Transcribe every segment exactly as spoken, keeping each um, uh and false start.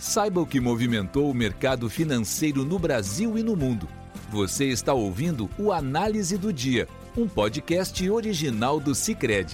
Saiba o que movimentou o mercado financeiro no Brasil e no mundo. Você está ouvindo o Análise do Dia, um podcast original do Sicredi.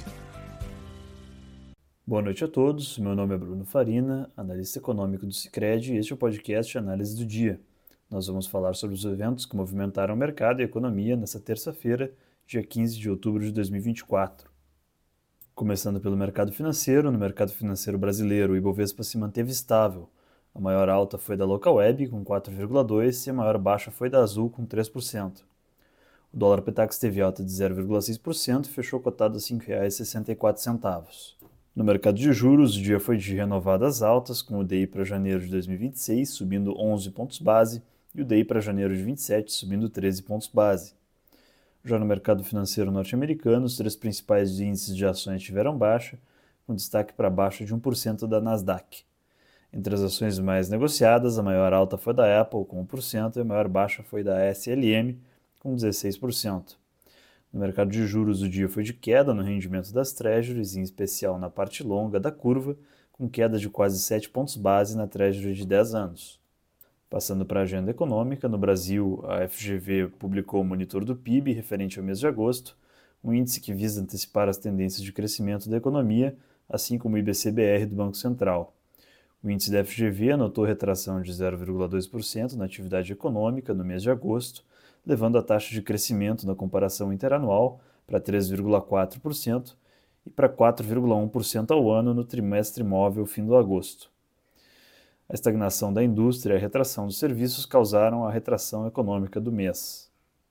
Boa noite a todos, meu nome é Bruno Farina, analista econômico do Sicredi, e este é o podcast Análise do Dia. Nós vamos falar sobre os eventos que movimentaram o mercado e a economia nesta terça-feira, dia quinze de outubro de dois mil e vinte e quatro. Começando pelo mercado financeiro, no mercado financeiro brasileiro, o Ibovespa se manteve estável. A maior alta foi da Localweb, com quatro vírgula dois por cento, e a maior baixa foi da Azul, com três por cento. O dólar Petax teve alta de zero vírgula seis por cento e fechou cotado a cinco reais e sessenta e quatro centavos. No mercado de juros, o dia foi de renovadas altas, com o D I para janeiro de dois mil e vinte e seis subindo onze pontos base e o D I para janeiro de vinte e sete subindo treze pontos base. Já no mercado financeiro norte-americano, os três principais índices de ações tiveram baixa, com destaque para a baixa de um por cento da Nasdaq. Entre as ações mais negociadas, a maior alta foi da Apple, com um por cento, e a maior baixa foi da S L M, com dezesseis por cento. No mercado de juros, o dia foi de queda no rendimento das Treasuries, em especial na parte longa da curva, com queda de quase sete pontos base na Treasury de dez anos. Passando para a agenda econômica, no Brasil, a F G V publicou o monitor do P I B referente ao mês de agosto, um índice que visa antecipar as tendências de crescimento da economia, assim como o I B C B R do Banco Central. O índice da F G V anotou retração de zero vírgula dois por cento na atividade econômica no mês de agosto, levando a taxa de crescimento na comparação interanual para três vírgula quatro por cento e para quatro vírgula um por cento ao ano no trimestre móvel fim do agosto. A estagnação da indústria e a retração dos serviços causaram a retração econômica do mês.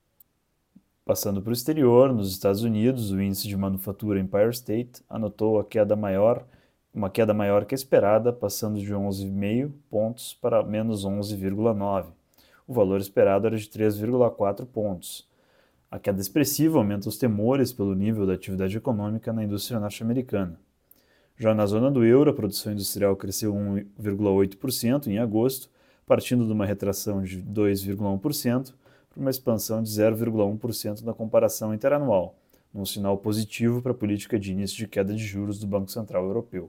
Passando para o exterior, nos Estados Unidos, o índice de manufatura Empire State anotou a queda maior, uma queda maior que a esperada, passando de onze vírgula cinco pontos para menos onze vírgula nove. O valor esperado era de três vírgula quatro pontos. A queda expressiva aumenta os temores pelo nível da atividade econômica na indústria norte-americana. Já na zona do euro, a produção industrial cresceu um vírgula oito por cento em agosto, partindo de uma retração de dois vírgula um por cento para uma expansão de zero vírgula um por cento na comparação interanual, um sinal positivo para a política de início de queda de juros do Banco Central Europeu.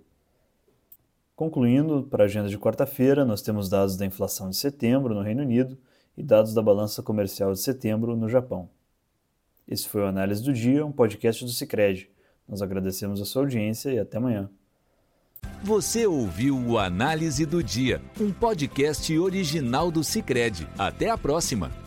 Concluindo, para a agenda de quarta-feira, nós temos dados da inflação de setembro no Reino Unido e dados da balança comercial de setembro no Japão. Esse foi o Análise do Dia, um podcast do Sicredi. Nós agradecemos a sua audiência e até amanhã. Você ouviu o Análise do Dia, um podcast original do Sicredi. Até a próxima!